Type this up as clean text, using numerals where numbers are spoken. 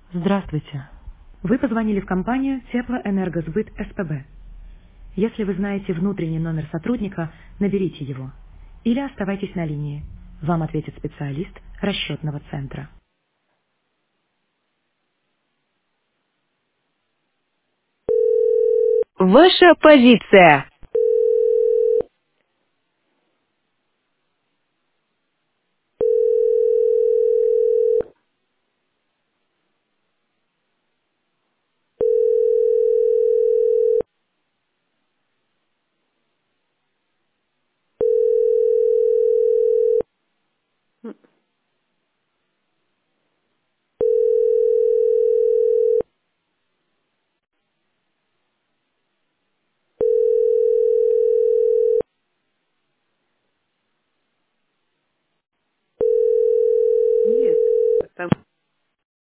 Здравствуйте. Вы позвонили в компанию Теплоэнергосбыт СПБ. Если вы знаете внутренний номер сотрудника, наберите его. Или оставайтесь на линии. Вам ответит специалист расчетного центра. Ваша позиция.